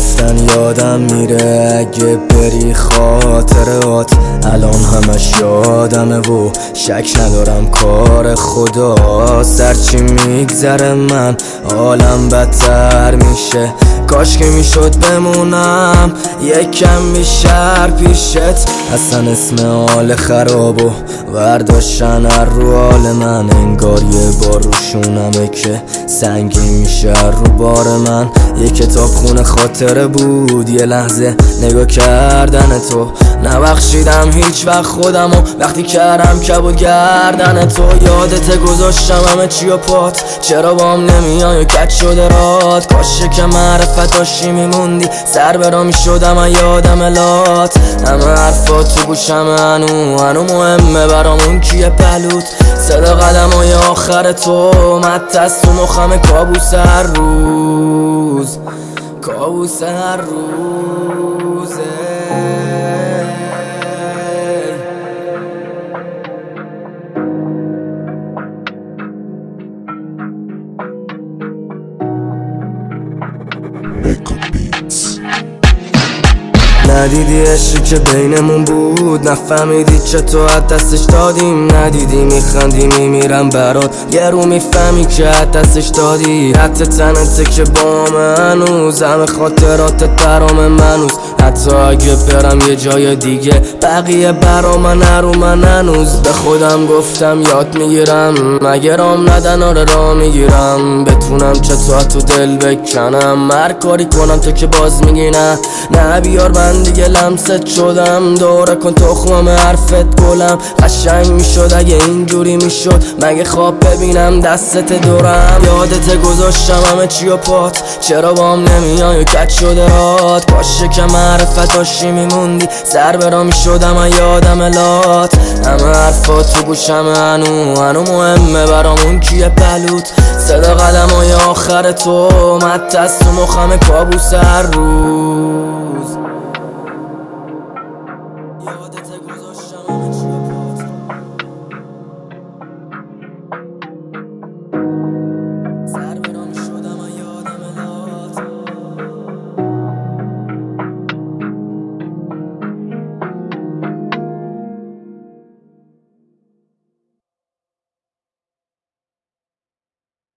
گفتن یادم میره اگه بری خاطرات، الان همش یادمه و شک ندارم کار خدا. سرچی میگذره من حالم بدتر میشه، کاش که میشد بمونم یکم بیشتر پیشت. اصلا اسم حال خراب و ورداشتن رو حال من، انگار یه بار روشونمه که سنگین میشه رو بار من. یه کتاب خونه خاطره بود، یه لحظه نگاه کردن تو، نبخشیدم هیچ وقت خودمو وقتی کردم کبود گردن تو. یادت گذاشتم همه چی و پات، چرا بام نمیای و کج شده رات. کاشه که معرفت داشتی میموندی، سر برا میشدم و یادم لات. همه حرفات تو گوشم هنو مهمه برامون کیه پلوت. صدا قدمای آخر تو مت از تو مخم، کابوس هر روز، کابوس هر روزه. ندیدی عشقی که بینمون بود، نفهمیدی چطور از دستش دادیم. ندیدی میخندی میمیرم برات، یه رو میفهمی که از دستش دادی. حتی تنته که با من هنوز همه خاطرات برام منوز. حتی اگه برم یه جای دیگه بقیه برا من رو من هنوز. به خودم گفتم یاد میگیرم، مگه رام ندن آره را میگیرم. بتونم چطور تو دل بکنم، هر کاری کنم تو که باز میگی نه بیار من دیگه لمست شدم. دوره کن تخمم حرفت گلم، قشنگ میشد اگه اینجوری میشد. مگه خواب ببینم دستت دورم. یادت گذاشتم همه چی و پات، چرا بام نمیای و کج شده رات. کاشه که معرفت داشتی میموندی، سر برا میشدم و یادم لات. همه حرفات تو گوشم هنو مهمه برامون کیه پلوت. صدا قدمای آخر تو مت از تو مخم، کابوس هر روز.